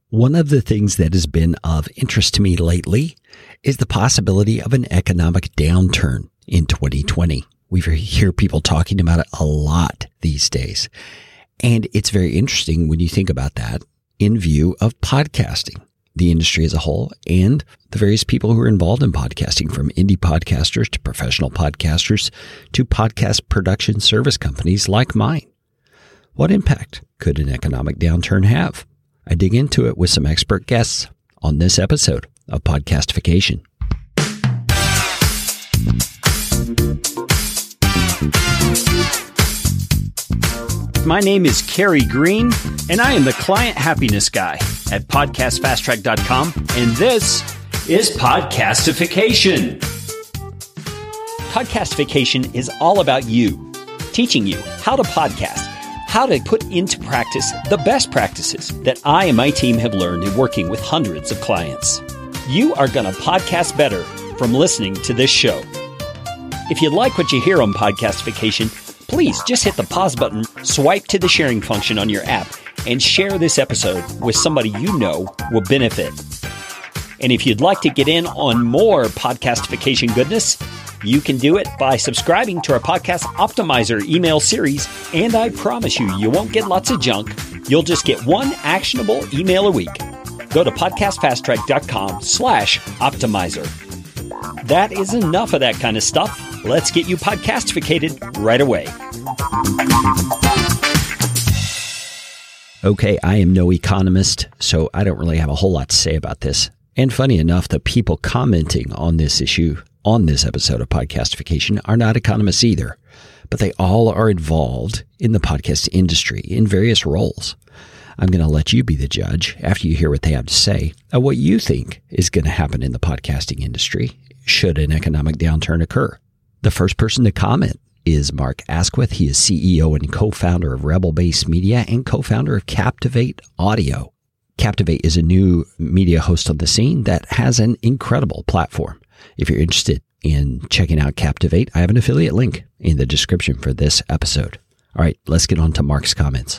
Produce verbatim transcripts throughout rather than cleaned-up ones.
One of the things that has been of interest to me lately is the possibility of an economic downturn in twenty twenty. We hear people talking about it a lot these days. And it's very interesting when you think about that in view of podcasting, the industry as a whole, and the various people who are involved in podcasting, from indie podcasters to professional podcasters to podcast production service companies like mine. What impact could an economic downturn have? I dig into it with some expert guests on this episode of Podcastification. My name is Kerry Green, and I am the Client Happiness Guy at podcast fast track dot com, and this is Podcastification. Podcastification is all about you, teaching you how to podcast, how to put into practice the best practices that I and my team have learned in working with hundreds of clients. You are going to podcast better from listening to this show. If you like what you hear on Podcastification, please just hit the pause button, swipe to the sharing function on your app, and share this episode with somebody you know will benefit. And if you'd like to get in on more Podcastification goodness, you can do it by subscribing to our Podcast Optimizer email series, and I promise you, you won't get lots of junk. You'll just get one actionable email a week. Go to podcast fast track dot com slash optimizer. That is enough of that kind of stuff. Let's get you podcastificated right away. Okay, I am no economist, so I don't really have a whole lot to say about this. And funny enough, the people commenting on this issue on this episode of Podcastification are not economists either, but they all are involved in the podcast industry in various roles. I'm going to let you be the judge after you hear what they have to say of what you think is going to happen in the podcasting industry should an economic downturn occur. The first person to comment is Mark Asquith. He is C E O and co-founder of Rebel Base Media and co-founder of Captivate Audio. Captivate is a new media host on the scene that has an incredible platform. If you're interested in checking out Captivate, I have an affiliate link in the description for this episode. All right, let's get on to Mark's comments.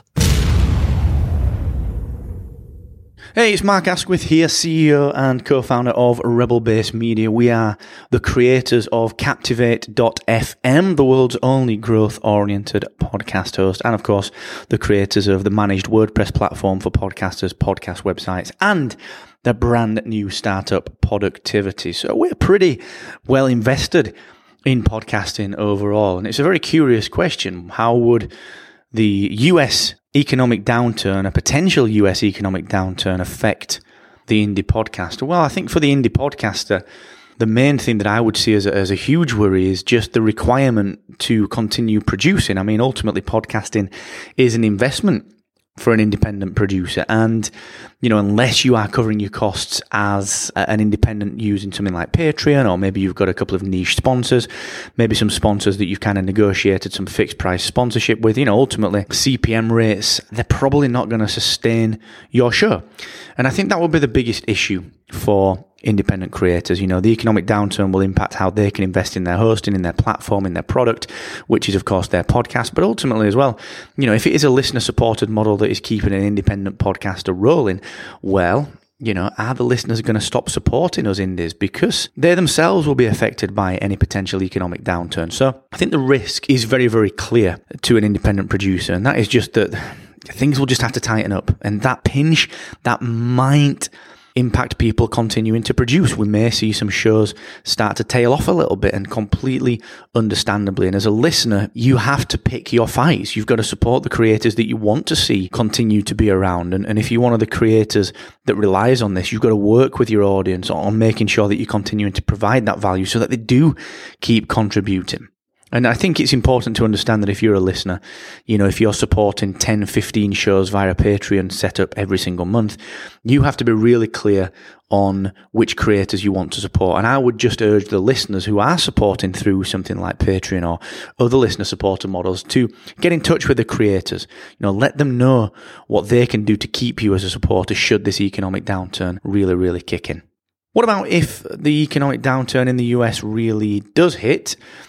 Hey, it's Mark Asquith here, C E O and co-founder of Rebel Base Media. We are the creators of Captivate dot f m, the world's only growth-oriented podcast host, and of course, the creators of the managed WordPress platform for podcasters, podcast websites, and the brand new startup Productivity. So we're pretty well invested in podcasting overall, and it's a very curious question. How would the U S economic downturn, a potential U S economic downturn, affect the indie podcaster? Well, I think for the indie podcaster, the main thing that I would see as a, as a huge worry is just the requirement to continue producing. I mean, ultimately, podcasting is an investment for an independent producer. And, you know, unless you are covering your costs as an independent using something like Patreon, or maybe you've got a couple of niche sponsors, maybe some sponsors that you've kind of negotiated some fixed price sponsorship with, you know, ultimately C P M rates, they're probably not going to sustain your show. And I think that will be the biggest issue for independent creators. You know, the economic downturn will impact how they can invest in their hosting, in their platform, in their product, which is, of course, their podcast. But ultimately as well, you know, if it is a listener-supported model that is keeping an independent podcaster rolling, well, you know, are the listeners going to stop supporting us indies because they themselves will be affected by any potential economic downturn? So I think the risk is very, very clear to an independent producer, and that is just that things will just have to tighten up. And that pinch, that might impact people continuing to produce. We may see some shows start to tail off a little bit, and completely understandably. And as a listener, you have to pick your fights. You've got to support the creators that you want to see continue to be around. And, and if you're one of the creators that relies on this, you've got to work with your audience on making sure that you're continuing to provide that value so that they do keep contributing. And I think it's important to understand that if you're a listener, you know, if you're supporting ten, fifteen shows via Patreon set up every single month, you have to be really clear on which creators you want to support. And I would just urge the listeners who are supporting through something like Patreon or other listener supporter models to get in touch with the creators. You know, let them know what they can do to keep you as a supporter should this economic downturn really, really kick in. What about if the economic downturn in the U S really does hit?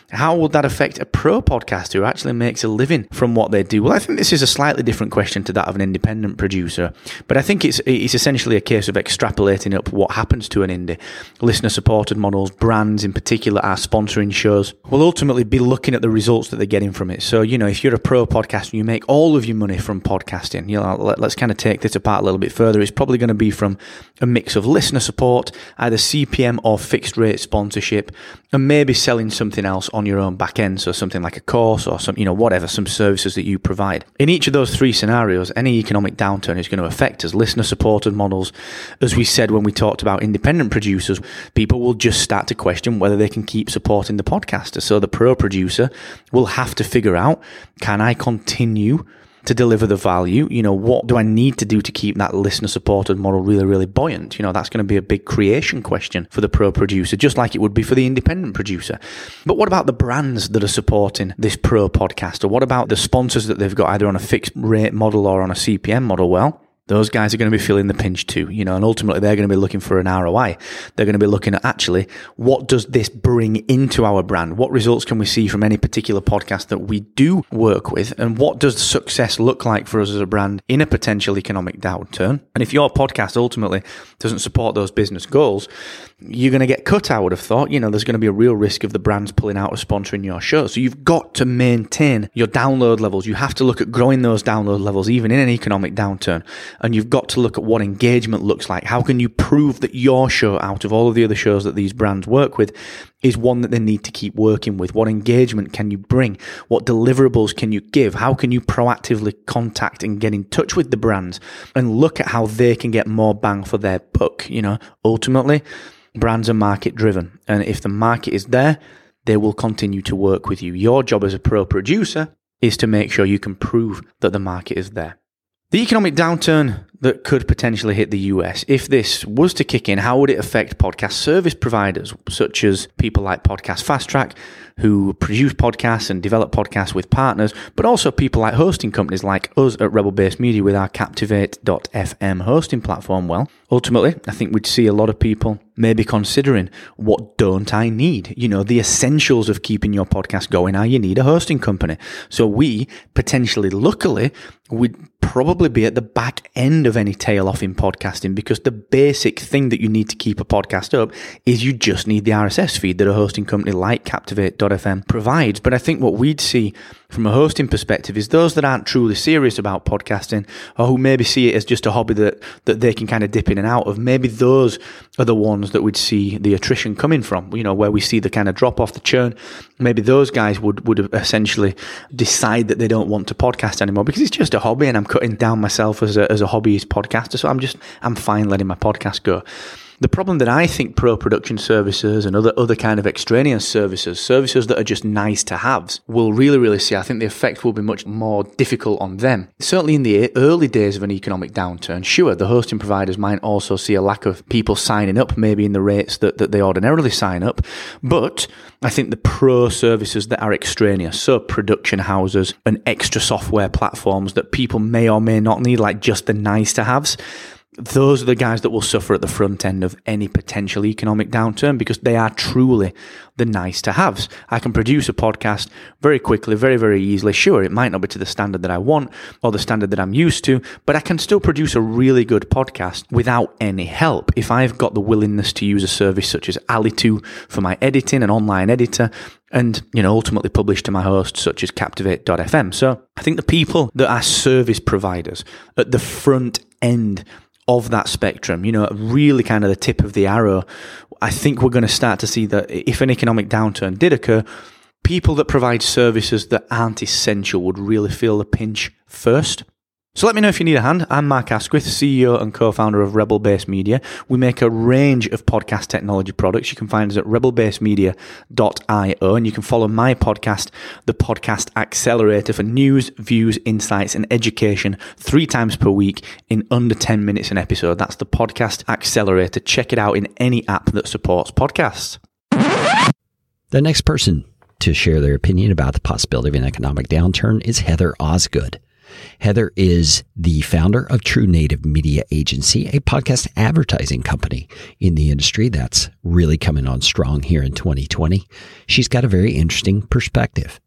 How would that affect a pro podcaster who actually makes a living from what they do? Well, I think this is a slightly different question to that of an independent producer, but I think it's it's essentially a case of extrapolating up what happens to an indie. Listener-supported models, brands in particular are sponsoring shows, will ultimately be looking at the results that they're getting from it. So, you know, if you're a pro podcaster, you make all of your money from podcasting. You know, let, let's kind of take this apart a little bit further. It's probably going to be from a mix of listener support, either C P M or fixed rate sponsorship, and maybe selling something else on your own back end. So something like a course or some, you know, whatever, some services that you provide. In each of those three scenarios, any economic downturn is going to affect us. Listener supported models, as we said when we talked about independent producers, people will just start to question whether they can keep supporting the podcaster. So the pro producer will have to figure out, can I continue to deliver the value? You know, what do I need to do to keep that listener supported model really, really buoyant? You know, that's going to be a big creation question for the pro producer, just like it would be for the independent producer. But what about the brands that are supporting this pro podcaster? What about the sponsors that they've got either on a fixed rate model or on a C P M model? Well, those guys are going to be feeling the pinch too, you know, and ultimately they're going to be looking for an R O I. They're going to be looking at actually, what does this bring into our brand? What results can we see from any particular podcast that we do work with? And what does success look like for us as a brand in a potential economic downturn? And if your podcast ultimately doesn't support those business goals, you're going to get cut, I would have thought. You know, there's going to be a real risk of the brands pulling out of sponsoring your show. So you've got to maintain your download levels. You have to look at growing those download levels, even in an economic downturn. And you've got to look at what engagement looks like. How can you prove that your show, out of all of the other shows that these brands work with, is one that they need to keep working with? What engagement can you bring? What deliverables can you give? How can you proactively contact and get in touch with the brands and look at how they can get more bang for their buck? You know, ultimately, brands are market driven. And if the market is there, they will continue to work with you. Your job as a pro producer is to make sure you can prove that the market is there. The economic downturn that could potentially hit the U S, if this was to kick in, how would it affect podcast service providers, such as people like Podcast Fast Track, who produce podcasts and develop podcasts with partners, but also people like hosting companies like us at Rebel Base Media with our Captivate dot f m hosting platform? Well, ultimately, I think we'd see a lot of people maybe considering, what don't I need? You know, the essentials of keeping your podcast going are you need a hosting company. So we potentially, luckily, would probably be at the back end of any tail off in podcasting, because the basic thing that you need to keep a podcast up is you just need the R S S feed that a hosting company like Captivate dot f m provides. But I think what we'd see from a hosting perspective is those that aren't truly serious about podcasting, or who maybe see it as just a hobby that, that they can kind of dip in and out of, maybe those are the ones that we'd see the attrition coming from, you know, where we see the kind of drop off, the churn. Maybe those guys would, would essentially decide that they don't want to podcast anymore because it's just a hobby and I'm cutting down myself as a, as a hobbyist podcaster. So I'm just, I'm fine letting my podcast go. The problem that I think pro production services and other other kind of extraneous services, services that are just nice to haves, will really, really see, I think the effect will be much more difficult on them. Certainly in the early days of an economic downturn, sure, the hosting providers might also see a lack of people signing up, maybe in the rates that, that they ordinarily sign up. But I think the pro services that are extraneous, so production houses and extra software platforms that people may or may not need, like just the nice to haves, those are the guys that will suffer at the front end of any potential economic downturn, because they are truly the nice to haves. I can produce a podcast very quickly, very, very easily. Sure, it might not be to the standard that I want or the standard that I'm used to, but I can still produce a really good podcast without any help. If I've got the willingness to use a service such as Alitu for my editing, an online editor, and, you know, ultimately publish to my hosts such as Captivate dot f m. So I think the people that are service providers at the front end of that spectrum, you know, really kind of the tip of the arrow, I think we're going to start to see that if an economic downturn did occur, people that provide services that aren't essential would really feel the pinch first. So let me know if you need a hand. I'm Mark Asquith, C E O and co-founder of Rebel Base Media. We make a range of podcast technology products. You can find us at rebel base media dot io, and you can follow my podcast, The Podcast Accelerator, for news, views, insights, and education three times per week in under ten minutes an episode. That's The Podcast Accelerator. Check it out in any app that supports podcasts. The next person to share their opinion about the possibility of an economic downturn is Heather Osgood. Heather is the founder of True Native Media Agency, a podcast advertising company in the industry that's really coming on strong here in twenty twenty. She's got a very interesting perspective.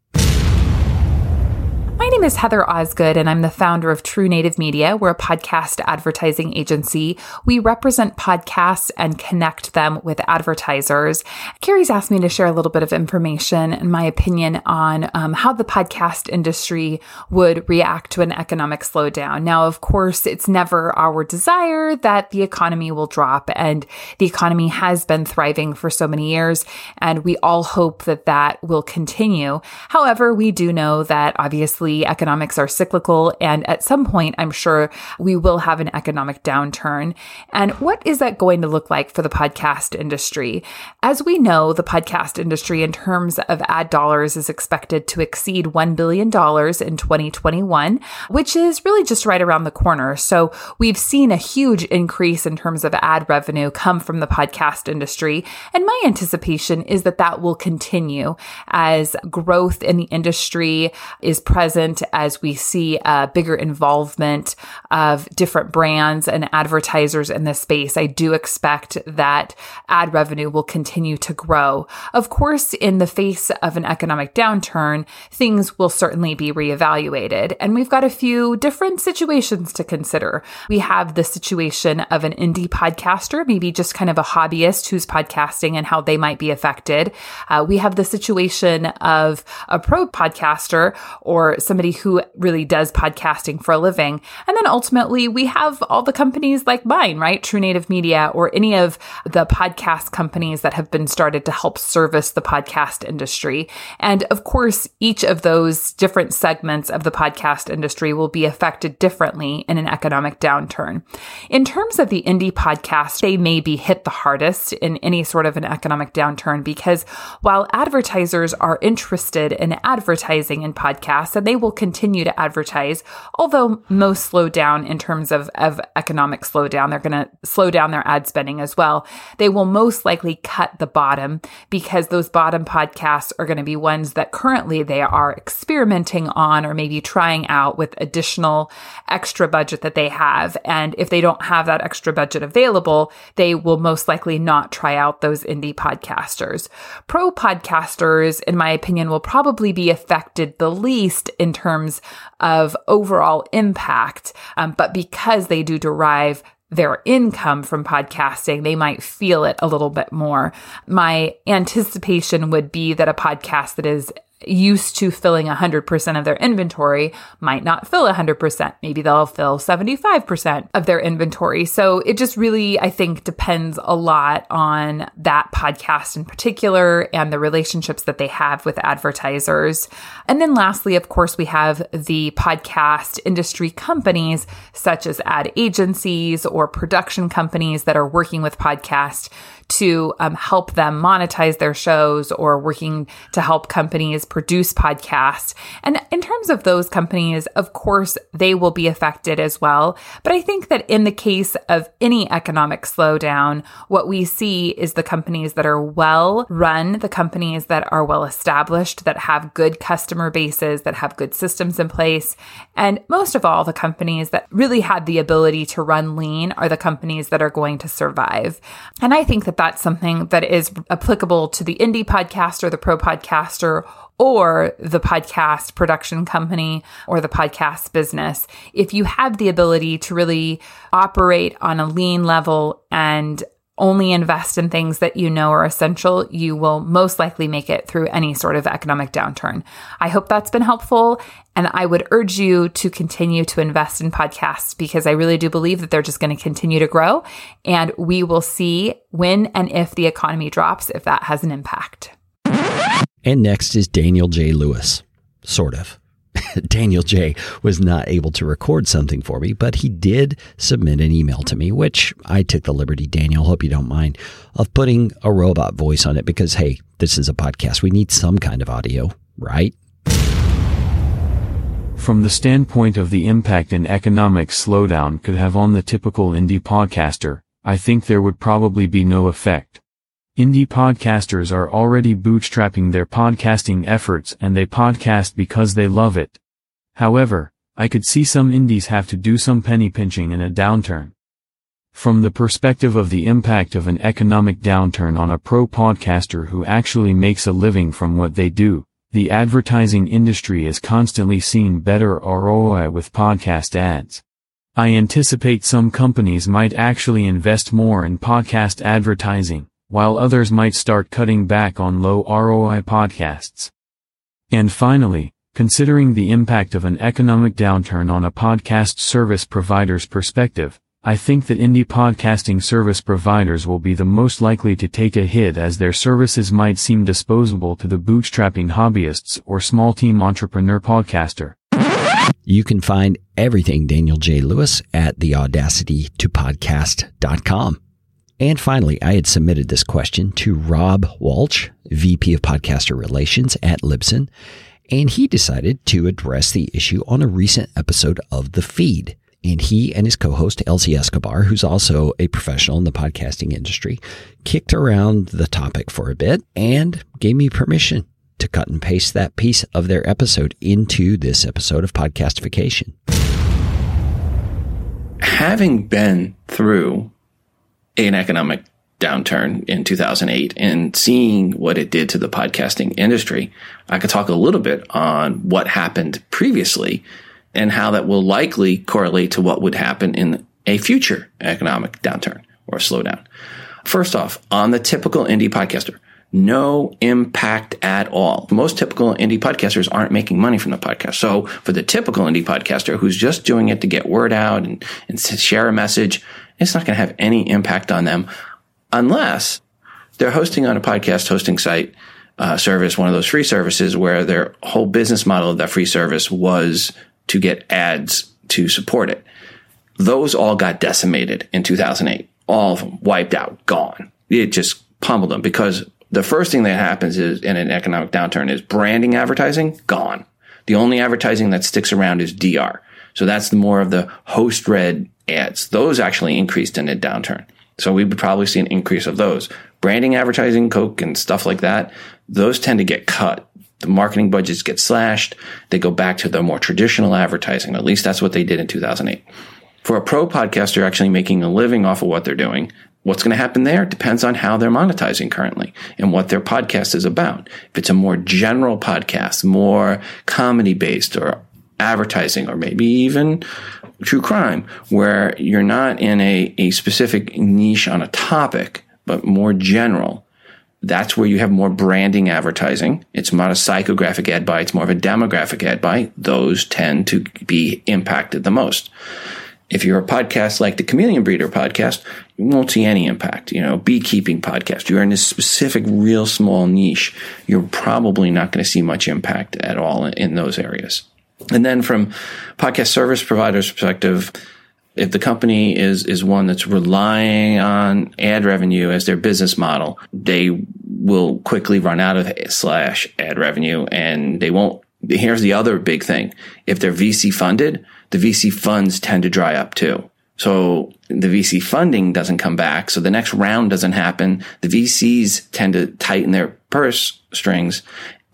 My name is Heather Osgood, and I'm the founder of True Native Media. We're a podcast advertising agency. We represent podcasts and connect them with advertisers. Carrie's asked me to share a little bit of information and my opinion on um, how the podcast industry would react to an economic slowdown. Now, of course, it's never our desire that the economy will drop, and the economy has been thriving for so many years, and we all hope that that will continue. However, we do know that obviously economics are cyclical, and at some point, I'm sure we will have an economic downturn. And what is that going to look like for the podcast industry? As we know, the podcast industry in terms of ad dollars is expected to exceed one billion dollars in twenty twenty-one, which is really just right around the corner. So we've seen a huge increase in terms of ad revenue come from the podcast industry. And my anticipation is that that will continue as growth in the industry is present, as we see a bigger involvement of different brands and advertisers in this space. I do expect that ad revenue will continue to grow. Of course, in the face of an economic downturn, things will certainly be reevaluated. And we've got a few different situations to consider. We have the situation of an indie podcaster, maybe just kind of a hobbyist who's podcasting and how they might be affected. Uh, we have the situation of a pro podcaster or somebody who really does podcasting for a living. And then ultimately, we have all the companies like mine, right? True Native Media, or any of the podcast companies that have been started to help service the podcast industry. And of course, each of those different segments of the podcast industry will be affected differently in an economic downturn. In terms of the indie podcast, they may be hit the hardest in any sort of an economic downturn, because while advertisers are interested in advertising in podcasts, and they will continue to advertise, although most slow down in terms of, of economic slowdown, they're going to slow down their ad spending as well. They will most likely cut the bottom, because those bottom podcasts are going to be ones that currently they are experimenting on or maybe trying out with additional extra budget that they have. And if they don't have that extra budget available, they will most likely not try out those indie podcasters. Pro podcasters, in my opinion, will probably be affected the least in terms of overall impact. Um, but because they do derive their income from podcasting, they might feel it a little bit more. My anticipation would be that a podcast that is used to filling one hundred percent of their inventory might not fill one hundred percent. Maybe they'll fill seventy-five percent of their inventory. So it just really, I think, depends a lot on that podcast in particular and the relationships that they have with advertisers. And then lastly, of course, we have the podcast industry companies such as ad agencies or production companies that are working with podcasts to um, help them monetize their shows, or working to help companies produce podcasts. And in terms of those companies, of course, they will be affected as well. But I think that in the case of any economic slowdown, what we see is the companies that are well run, the companies that are well established, that have good customer bases, that have good systems in place. And most of all, the companies that really had the ability to run lean are the companies that are going to survive. And I think that that's something that is applicable to the indie podcaster, the pro podcaster, or the podcast production company or the podcast business. If you have the ability to really operate on a lean level and only invest in things that you know are essential, you will most likely make it through any sort of economic downturn. I hope that's been helpful, and I would urge you to continue to invest in podcasts, because I really do believe that they're just going to continue to grow, and we will see when and if the economy drops, if that has an impact. And next is Daniel J. Lewis, sort of. Daniel J. was not able to record something for me, but he did submit an email to me, which I took the liberty, Daniel, hope you don't mind, of putting a robot voice on it because, hey, this is a podcast. We need some kind of audio, right? From the standpoint of the impact an economic slowdown could have on the typical indie podcaster, I think there would probably be no effect. Indie podcasters are already bootstrapping their podcasting efforts and they podcast because they love it. However, I could see some indies have to do some penny pinching in a downturn. From the perspective of the impact of an economic downturn on a pro podcaster who actually makes a living from what they do, the advertising industry is constantly seeing better R O I with podcast ads. I anticipate some companies might actually invest more in podcast advertising, while others might start cutting back on low R O I podcasts. And finally, considering the impact of an economic downturn on a podcast service provider's perspective, I think that indie podcasting service providers will be the most likely to take a hit, as their services might seem disposable to the bootstrapping hobbyists or small team entrepreneur podcaster. You can find everything Daniel J. Lewis at the audacity to podcast dot com. And finally, I had submitted this question to Rob Walsh, V P of Podcaster Relations at Libsyn, and he decided to address the issue on a recent episode of The Feed. And he and his co-host, Elsie Escobar, who's also a professional in the podcasting industry, kicked around the topic for a bit and gave me permission to cut and paste that piece of their episode into this episode of Podcastification. Having been through an economic downturn in two thousand eight and seeing what it did to the podcasting industry, I could talk a little bit on what happened previously and how that will likely correlate to what would happen in a future economic downturn or slowdown. First off, on the typical indie podcaster, no impact at all. Most typical indie podcasters aren't making money from the podcast. So for the typical indie podcaster who's just doing it to get word out and, and to share a message, it's not going to have any impact on them unless they're hosting on a podcast hosting site uh, service, one of those free services where their whole business model of that free service was to get ads to support it. Those all got decimated in two thousand eight. All of them wiped out, gone. It just pummeled them because the first thing that happens is in an economic downturn is branding advertising, gone. The only advertising that sticks around is D R. So that's the more of the host-read ads. Those actually increased in a downturn. So we would probably see an increase of those. Branding advertising, Coke and stuff like that, those tend to get cut. The marketing budgets get slashed. They go back to the more traditional advertising. At least that's what they did in two thousand eight. For a pro podcaster actually making a living off of what they're doing, what's going to happen there depends on how they're monetizing currently and what their podcast is about. If it's a more general podcast, more comedy-based or advertising or maybe even true crime, where you're not in a, a specific niche on a topic, but more general, that's where you have more branding advertising. It's not a psychographic ad buy. It's more of a demographic ad buy. Those tend to be impacted the most. If you're a podcast like the Chameleon Breeder podcast, you won't see any impact. You know, beekeeping podcast, you're in a specific, real small niche. You're probably not going to see much impact at all in, in those areas. And then from podcast service providers' perspective, if the company is, is one that's relying on ad revenue as their business model, they will quickly run out of slash ad revenue and they won't. Here's the other big thing. If they're V C funded, the V C funds tend to dry up too. So the V C funding doesn't come back. So the next round doesn't happen. The V Cs tend to tighten their purse strings.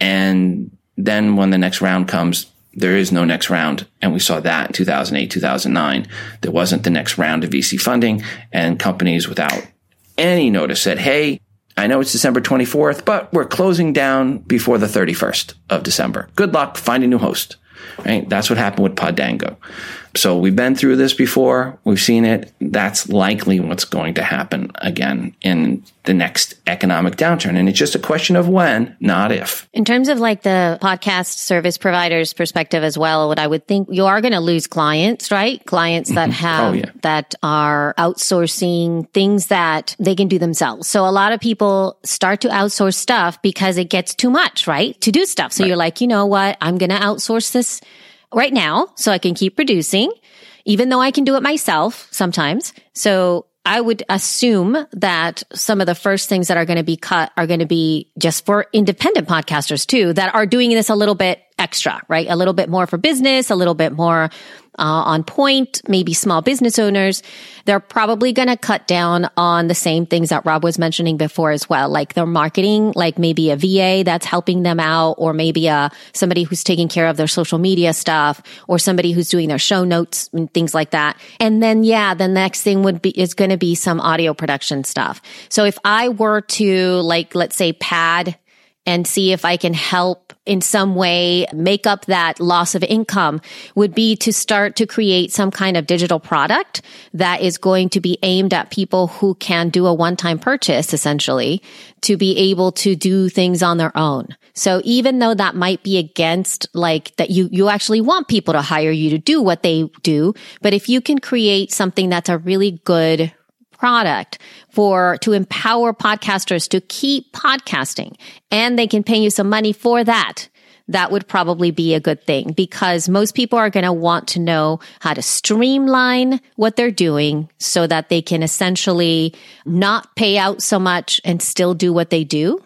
And then when the next round comes, there is no next round. And we saw that in two thousand eight, two thousand nine. There wasn't the next round of V C funding, and companies without any notice said, hey, I know it's December twenty-fourth, but we're closing down before the thirty-first of December. Good luck, find a new host. Right? That's what happened with Podango. So we've been through this before. We've seen it. That's likely what's going to happen again in the next economic downturn. And it's just a question of when, not if. In terms of like the podcast service providers perspective as well, what I would think you are going to lose clients, right? Clients that have, oh, yeah. that are outsourcing things that they can do themselves. So a lot of people start to outsource stuff because it gets too much, right? To do stuff. So right. You're like, you know what? I'm going to outsource this right now so I can keep producing, even though I can do it myself sometimes. So I would assume that some of the first things that are going to be cut are going to be just for independent podcasters too, that are doing this a little bit extra, right? A little bit more for business, a little bit more uh, on point, maybe small business owners, they're probably going to cut down on the same things that Rob was mentioning before as well, like their marketing, like maybe a V A that's helping them out, or maybe a somebody who's taking care of their social media stuff, or somebody who's doing their show notes and things like that. And then, yeah, the next thing would be is going to be some audio production stuff. So if I were to, like, let's say, pad and see if I can help in some way make up that loss of income, would be to start to create some kind of digital product that is going to be aimed at people who can do a one-time purchase, essentially, to be able to do things on their own. So even though that might be against, like, that you, you actually want people to hire you to do what they do, but if you can create something that's a really good product for to empower podcasters to keep podcasting, and they can pay you some money for that, that would probably be a good thing, because most people are going to want to know how to streamline what they're doing so that they can essentially not pay out so much and still do what they do.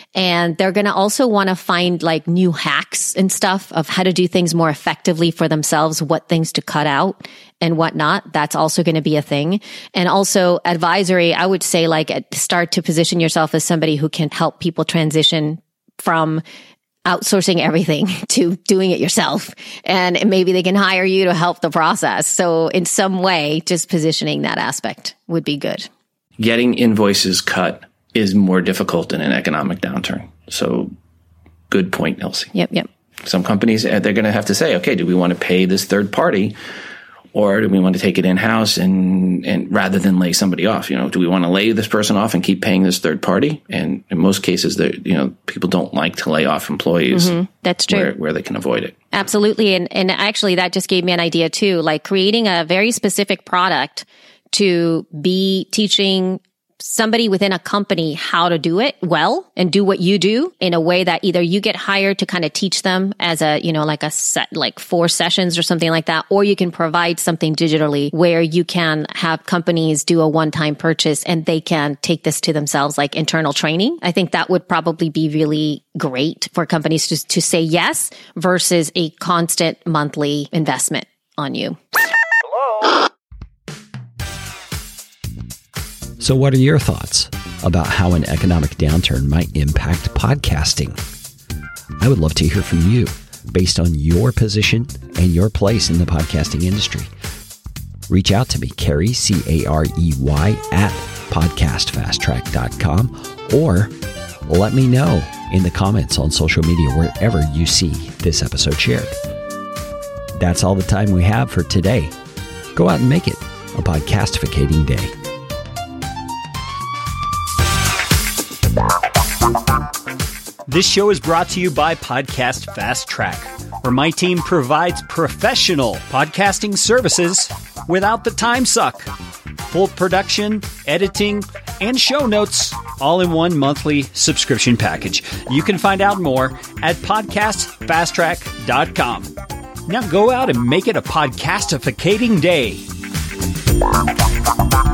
And they're going to also want to find like new hacks and stuff of how to do things more effectively for themselves, what things to cut out and whatnot. That's also going to be a thing. And also advisory, I would say, like, start to position yourself as somebody who can help people transition from outsourcing everything to doing it yourself. And maybe they can hire you to help the process. So in some way, just positioning that aspect would be good. Getting invoices cut is more difficult in an economic downturn. So good point, Elsie. Yep, yep. Some companies, they're going to have to say, okay, do we want to pay this third party, or do we want to take it in-house and, and rather than lay somebody off? You know, do we want to lay this person off and keep paying this third party? And in most cases, you know, people don't like to lay off employees. Mm-hmm. That's true. Where, where they can avoid it. Absolutely. And, and actually, that just gave me an idea too, like creating a very specific product to be teaching somebody within a company how to do it well and do what you do in a way that either you get hired to kind of teach them as a, you know, like a set, like four sessions or something like that, or you can provide something digitally where you can have companies do a one-time purchase and they can take this to themselves, like internal training. I think that would probably be really great for companies to, to say yes versus a constant monthly investment on you. So what are your thoughts about how an economic downturn might impact podcasting? I would love to hear from you based on your position and your place in the podcasting industry. Reach out to me, Carey, C A R E Y, at podcast fast track dot com, or let me know in the comments on social media wherever you see this episode shared. That's all the time we have for today. Go out and make it a podcastificating day. This show is brought to you by Podcast Fast Track, where my team provides professional podcasting services without the time suck. Full production, editing, and show notes, all in one monthly subscription package. You can find out more at podcast fast track dot com. Now go out and make it a podcastificating day.